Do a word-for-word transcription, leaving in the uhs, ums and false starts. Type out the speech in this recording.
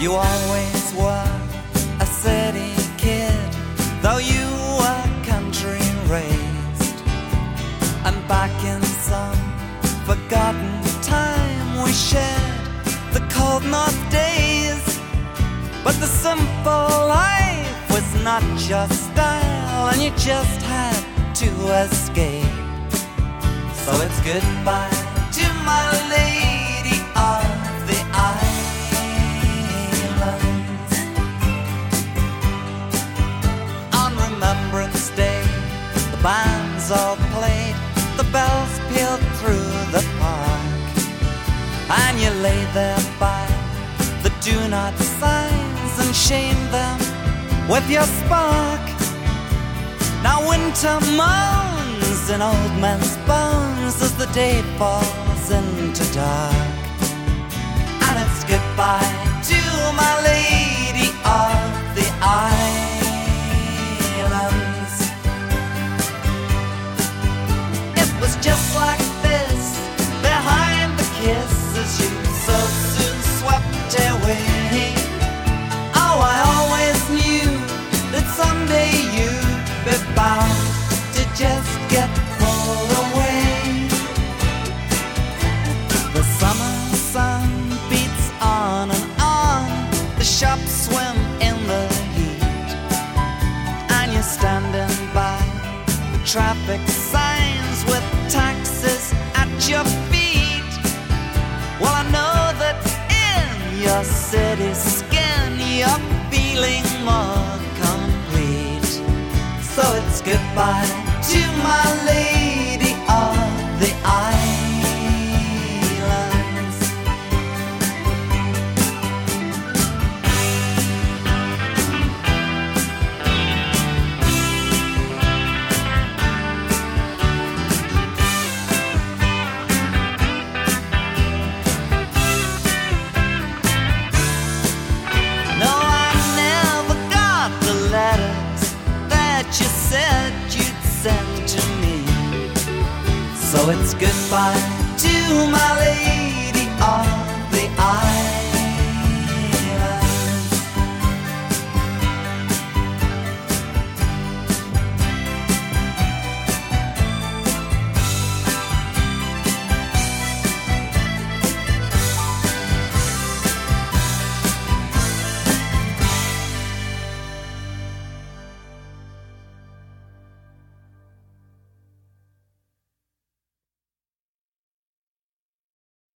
You always were a city kid, though you were country raised. And back in some forgotten time we shared the cold north days. But the simple life was not your style, and you just had to escape. So it's goodbye to my lady of the islands. On Remembrance Day, the bands all played, the bells pealed through the park, and you lay there by the do not signs and shamed them with your spark. Now winter moans in old men's bones as the day falls into dark. And it's goodbye to my lady of the islands. It was just like this behind the kisses you so soon swept away. Oh, I always knew that someday you'd be bound to just get pulled away. The summer sun beats on and on, the shops swim in the heat, and you're standing by the traffic signs with taxis at your feet. Well, I know that in your city skin you're feeling more complete. So it's goodbye to my lady of the islands. No, I never got the letters that you said you'd send to me. So it's goodbye to my lady of the islands.